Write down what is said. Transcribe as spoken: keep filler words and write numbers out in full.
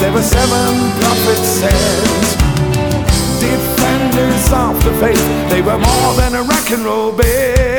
There were seven prophets sent, defenders of the faith. They were more than a rock and roll band.